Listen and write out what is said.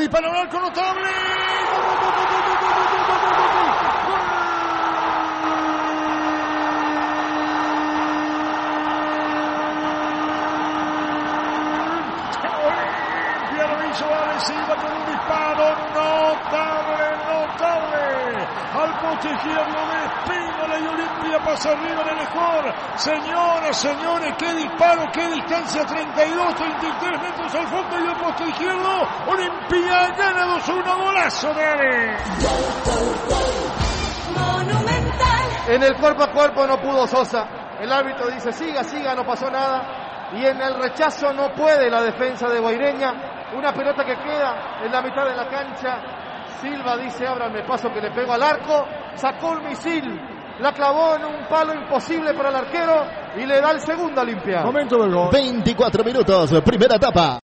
disparo al arco notable. Vale Silva con un disparo notable al poste izquierdo de Espínola y Olimpia pasa arriba de mejor. Señoras, señores, qué disparo, qué distancia, 32, 33 metros al fondo y el poste izquierdo. Olimpia gana 2-1, golazo de Ale. En el cuerpo a cuerpo no pudo Sosa. El árbitro dice siga, no pasó nada. Y en el rechazo no puede la defensa de Guaireña. Una pelota que queda en la mitad de la cancha. Silva dice, ábranme paso que le pego al arco. Sacó un misil, la clavó en un palo imposible para el arquero y le da el segundo a Olimpia. Momento del gol. 24 minutos, primera etapa.